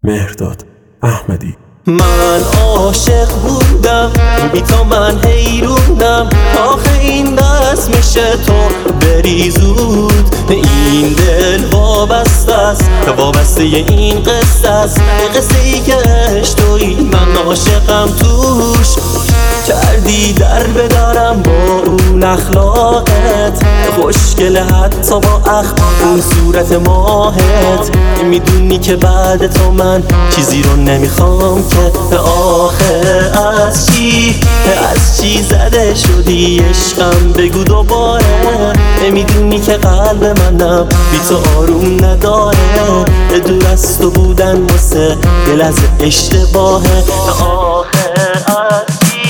مهرداد احمدی. من عاشق بودم بی تو من حیرونم، آخه این دست میشه تو بری زود. این دل وابسته است، وابسته این قصه است، قصه ای که عشق تویی من عاشقم توش. کردی در بدارم با اون اخلاقت، خوشگله حتی با اون صورت ماهت. میدونی که بعد تو من چیزی رو نمیخوام که آخه از چی زده شدی عشقم بگو دوباره. میدونی که قلب منم بی تو آروم نداره، دور از تو بودن واسه دل از اشتباهه. آخه از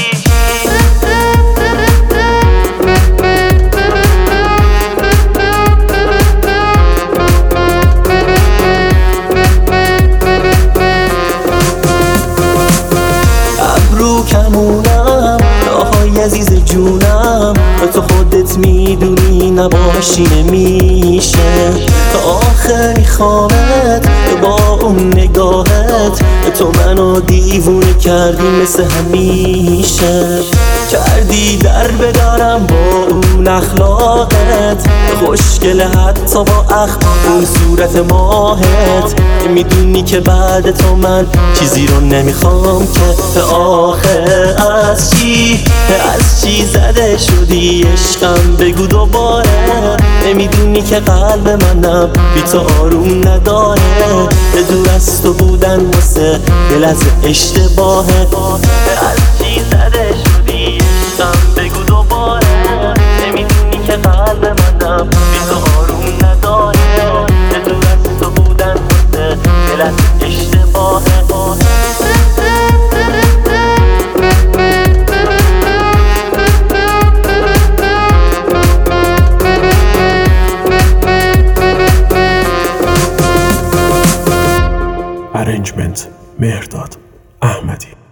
کمونم راهای عزیز جونم، تو خودت میدونی نباشی نمیشه. آخه میخوامت با اون نگاهت، تو منو دیوونه کردی مثل همیشه. کردی در بدارم با اون اخلاقت، خوشگله حتی با اون صورت ماهت. میدونی که بعد تو من چیزی رو نمیخوام که آخه از چی زده شدی عشقم بگو دوباره. میدونی که قلب منم بی تو آروم نداره، دور از تو بودن واسه دل از اشتباهه. از چی زده شدی عشقم بگو دوباره. میدونی که قلب منم بی تو آروم نداره، دور از تو بودن واسه دل از اشتباهه. ارنجمنت مهرداد احمدی.